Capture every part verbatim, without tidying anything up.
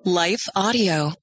Life Audio.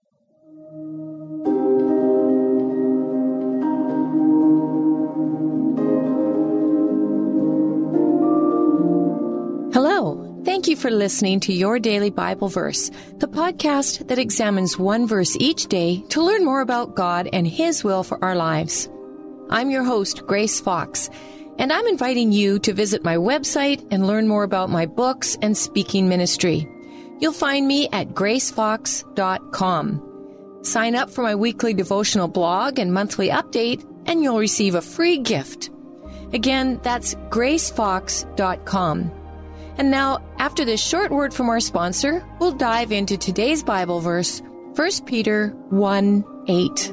Hello. Thank you for listening to Your Daily Bible Verse, the podcast that examines one verse each day to learn more about God and His will for our lives. I'm your host, Grace Fox, and I'm inviting you to visit my website and learn more about my books and speaking ministry. You'll find me at grace fox dot com. Sign up for my weekly devotional blog and monthly update, and you'll receive a free gift. Again, that's grace fox dot com. And now, after this short word from our sponsor, we'll dive into today's Bible verse, First Peter one eight.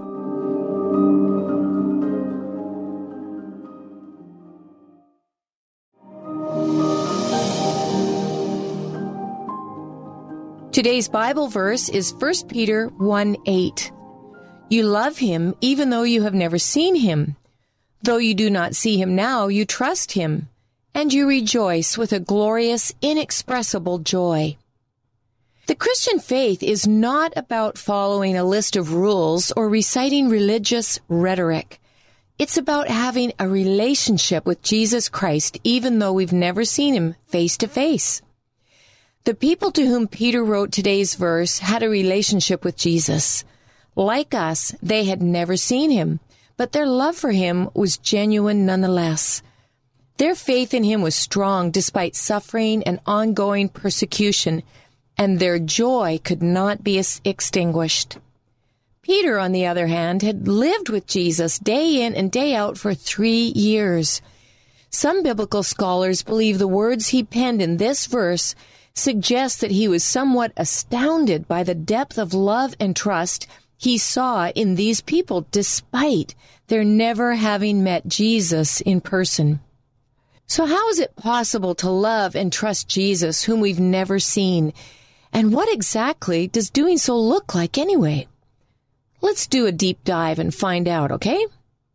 Today's Bible verse is First Peter one eight. You love Him even though you have never seen Him. Though you do not see Him now, you trust Him, and you rejoice with a glorious, inexpressible joy. The Christian faith is not about following a list of rules or reciting religious rhetoric. It's about having a relationship with Jesus Christ even though we've never seen Him face to face. The people to whom Peter wrote today's verse had a relationship with Jesus. Like us, they had never seen Him, but their love for Him was genuine nonetheless. Their faith in Him was strong despite suffering and ongoing persecution, and their joy could not be extinguished. Peter, on the other hand, had lived with Jesus day in and day out for three years. Some biblical scholars believe the words he penned in this verse suggests that he was somewhat astounded by the depth of love and trust he saw in these people despite their never having met Jesus in person. So how is it possible to love and trust Jesus whom we've never seen? And what exactly does doing so look like anyway? Let's do a deep dive and find out, okay?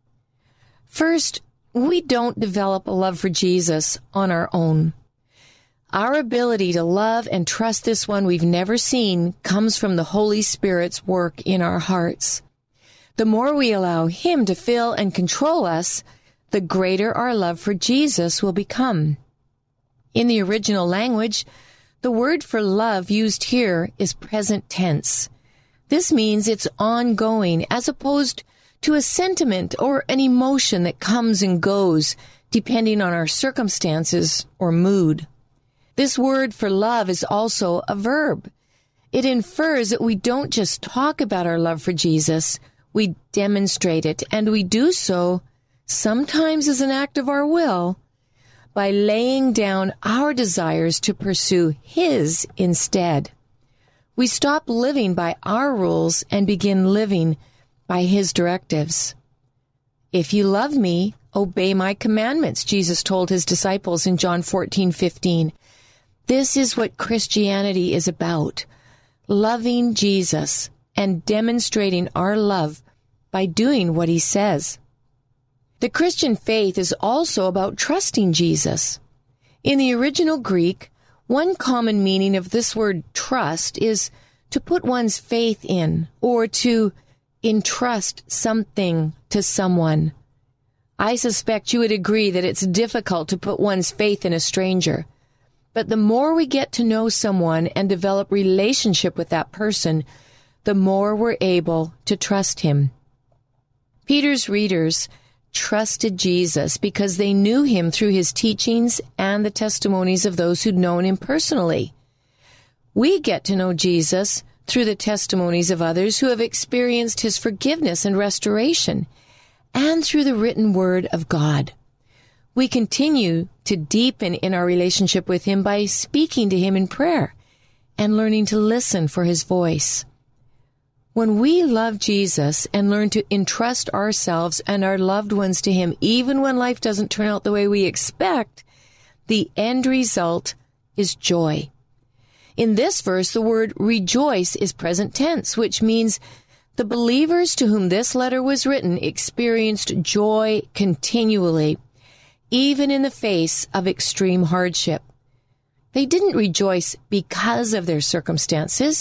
First, we don't develop a love for Jesus on our own. Our ability to love and trust this one we've never seen comes from the Holy Spirit's work in our hearts. The more we allow Him to fill and control us, the greater our love for Jesus will become. In the original language, the word for love used here is present tense. This means it's ongoing as opposed to a sentiment or an emotion that comes and goes depending on our circumstances or mood. This word for love is also a verb. It infers that we don't just talk about our love for Jesus, we demonstrate it, and we do so sometimes as an act of our will by laying down our desires to pursue His instead. We stop living by our rules and begin living by His directives. If you love me, obey my commandments, Jesus told His disciples in John fourteen fifteen. This is what Christianity is about, loving Jesus and demonstrating our love by doing what He says. The Christian faith is also about trusting Jesus. In the original Greek, one common meaning of this word trust is to put one's faith in or to entrust something to someone. I suspect you would agree that it's difficult to put one's faith in a stranger. But the more we get to know someone and develop relationship with that person, the more we're able to trust Him. Peter's readers trusted Jesus because they knew Him through His teachings and the testimonies of those who'd known Him personally. We get to know Jesus through the testimonies of others who have experienced His forgiveness and restoration, and through the written Word of God. We continue to deepen in our relationship with Him by speaking to Him in prayer and learning to listen for His voice. When we love Jesus and learn to entrust ourselves and our loved ones to Him, even when life doesn't turn out the way we expect, the end result is joy. In this verse, the word rejoice is present tense, which means the believers to whom this letter was written experienced joy continually, even in the face of extreme hardship. They didn't rejoice because of their circumstances.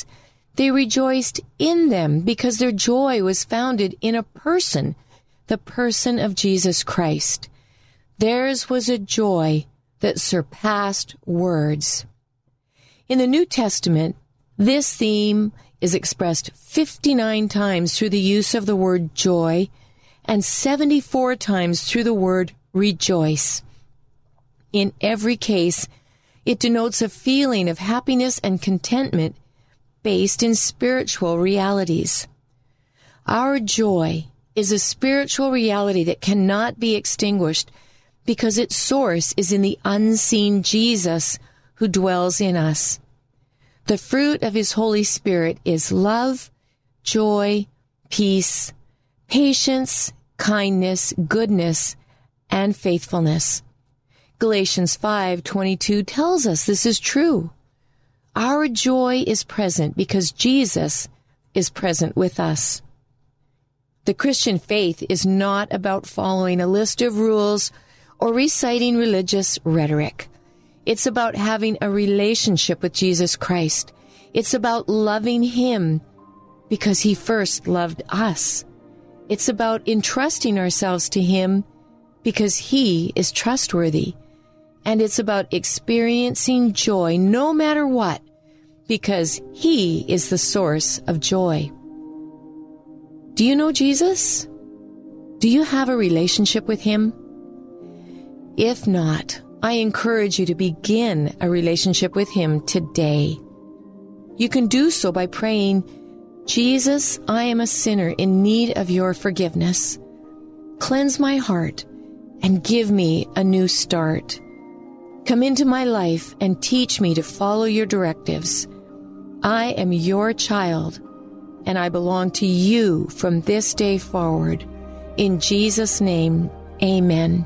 They rejoiced in them because their joy was founded in a person, the person of Jesus Christ. Theirs was a joy that surpassed words. In the New Testament, this theme is expressed fifty-nine times through the use of the word joy and seventy-four times through the word rejoice. In every case, it denotes a feeling of happiness and contentment based in spiritual realities. Our joy is a spiritual reality that cannot be extinguished because its source is in the unseen Jesus who dwells in us. The fruit of His Holy Spirit is love, joy, peace, patience, kindness, goodness, and faithfulness. Galatians five twenty-two tells us this is true. Our joy is present because Jesus is present with us. The Christian faith is not about following a list of rules or reciting religious rhetoric. It's about having a relationship with Jesus Christ. It's about loving Him because He first loved us. It's about entrusting ourselves to Him because He is trustworthy. And it's about experiencing joy no matter what because He is the source of joy. Do you know Jesus? Do you have a relationship with Him? If not, I encourage you to begin a relationship with Him today. You can do so by praying, Jesus, I am a sinner in need of your forgiveness. Cleanse my heart and give me a new start. Come into my life and teach me to follow your directives. I am your child, and I belong to you from this day forward. In Jesus' name, amen.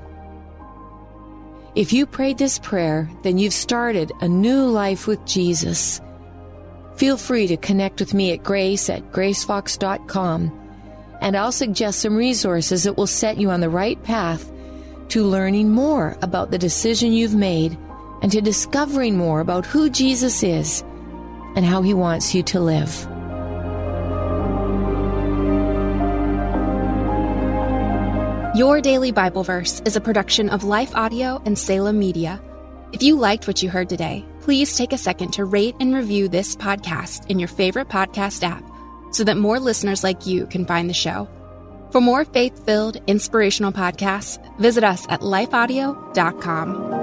If you prayed this prayer, then you've started a new life with Jesus. Feel free to connect with me at grace at gracefox dot com, and I'll suggest some resources that will set you on the right path to learning more about the decision you've made and to discovering more about who Jesus is and how He wants you to live. Your Daily Bible Verse is a production of Life Audio and Salem Media. If you liked what you heard today, please take a second to rate and review this podcast in your favorite podcast app so that more listeners like you can find the show. For more faith-filled, inspirational podcasts, visit us at life audio dot com.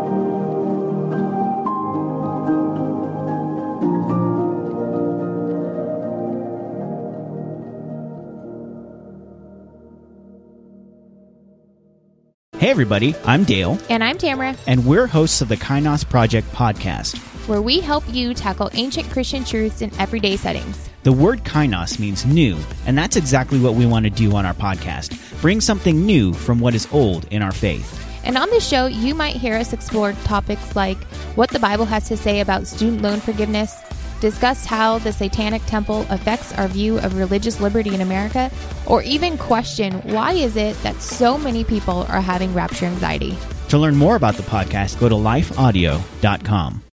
Hey everybody, I'm Dale. And I'm Tamara. And we're hosts of the Kainos Project podcast, where we help you tackle ancient Christian truths in everyday settings. The word Kainos means new, and that's exactly what we want to do on our podcast. Bring something new from what is old in our faith. And on this show, you might hear us explore topics like what the Bible has to say about student loan forgiveness, discuss how the Satanic Temple affects our view of religious liberty in America, or even question why is it that so many people are having rapture anxiety. To learn more about the podcast, go to life audio dot com.